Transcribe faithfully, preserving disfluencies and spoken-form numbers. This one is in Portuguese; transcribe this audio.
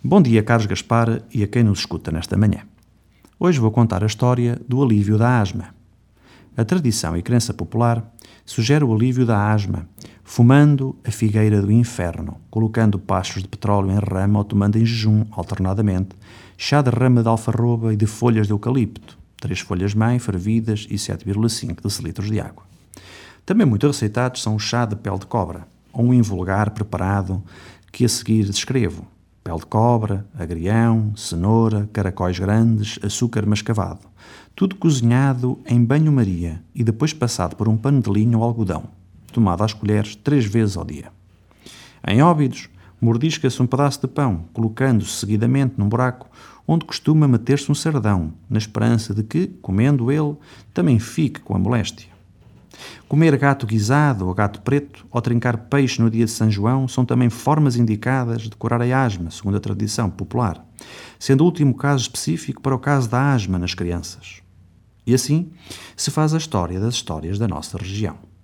Bom dia, Carlos Gaspar e a quem nos escuta nesta manhã. Hoje vou contar a história do alívio da asma. A tradição e crença popular sugere o alívio da asma fumando a figueira do inferno, colocando pachos de petróleo em rama ou tomando em jejum, alternadamente, chá de rama de alfarroba e de folhas de eucalipto, três folhas-mãe fervidas e sete vírgula cinco decilitros de água. Também muito receitados são o chá de pele de cobra, ou um invulgar preparado que a seguir descrevo. Pele de cobra, agrião, cenoura, caracóis grandes, açúcar mascavado. Tudo cozinhado em banho-maria e depois passado por um pano de linho ou algodão, tomado às colheres três vezes ao dia. Em Óbidos, mordisca-se um pedaço de pão, colocando-se seguidamente num buraco onde costuma meter-se um sardão, na esperança de que, comendo ele, também fique com a moléstia. Comer gato guisado ou gato preto ou trincar peixe no dia de São João são também formas indicadas de curar a asma, segundo a tradição popular, sendo o último caso específico para o caso da asma nas crianças. E assim se faz a história das histórias da nossa região.